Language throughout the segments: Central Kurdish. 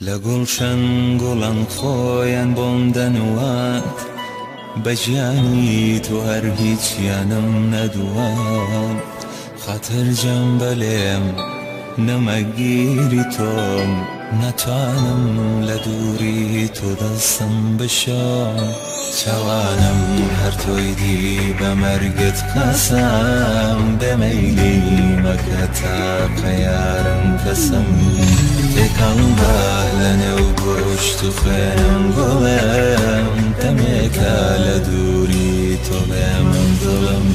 لگلشن گلان خوین بوندنوات بجیانی تو هر هیچیانم ندوان خاطر جنبالیم نمگیری توم نتوانم لدوری تو دستم بشم توانم هر تویدی بمرگت قسم بمیلی مکتا قیارم قسم تکان بالنه و گوشت و خینم گلم دمکا لدوری تو بهم ظلم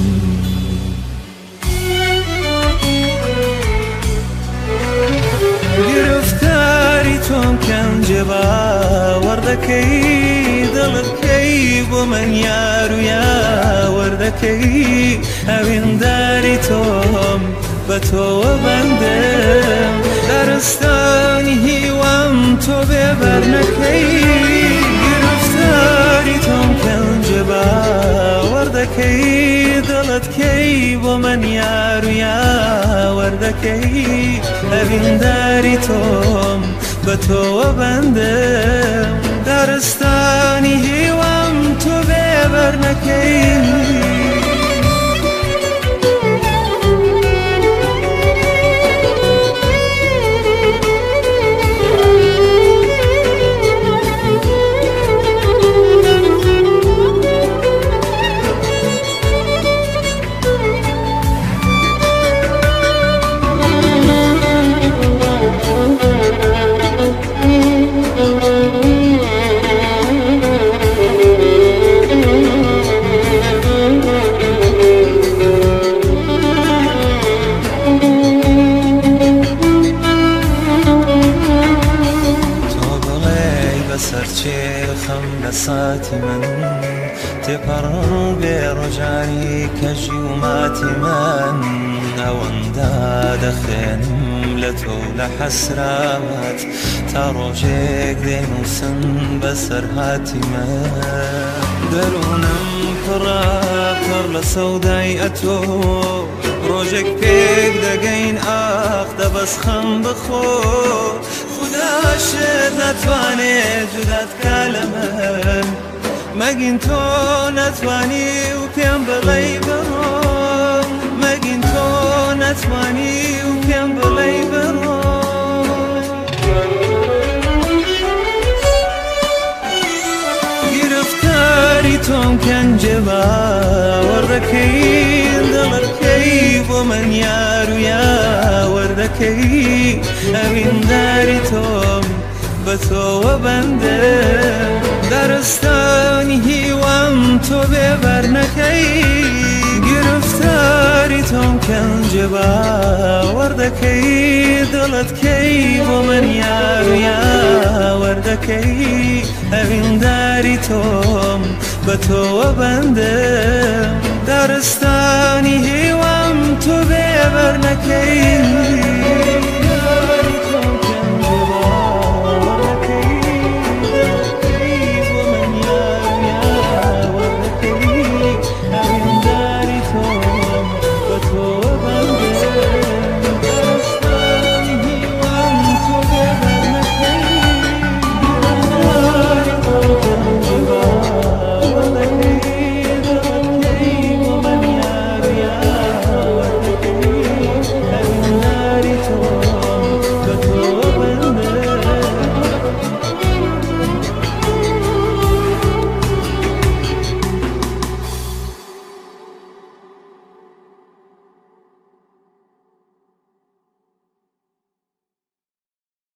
گرفتاری توم کنج باوردکی دلکی با من یارو یا وردکی هوینداری توم با تو بندم درستانی هیوام تو ببر نکی گرفتاری توم کنج باوردکی دلکی با من یارو یا وردکی هوینداری توم با تو بندم درستانی هیوام تو ببر نکی سرچێخم لە ساتی من تێپەڕ بێڕۆژانی کەژی و ماتی من ئەوەندا دەخێنم لە تۆ لە حەسرات تا ڕۆژێک دێنووسن بەسەر هاتی من دەروونم پڕ لە سەودای ئەتۆ ڕۆژێک پێک دەگەین ئاخ دەبەسخەم بخۆ خوداشت نتوانێت جودات کا لە من مەگین تۆ نەتوانی و پێم بڵێی بڕۆم مەگین تۆ نەتوانی و پێم بڵێی بڕۆم گرفتاری تۆم کەنجە باوەڕەکەی دڵەکەی بۆ من یار و یاوەردەکەی ئەوینداری تۆم بە تۆوە بەندم دەرستانی هیوام تۆ بێبەر نەکەی گرفتاری تۆم کەنجە باوەڕدەکەی دڵەتکەی بۆ من یار و یاوەردەکەی ئەوینداری تۆم بە تۆوە بەندم دەرستانی هیوام تۆ بێبەر نەکەی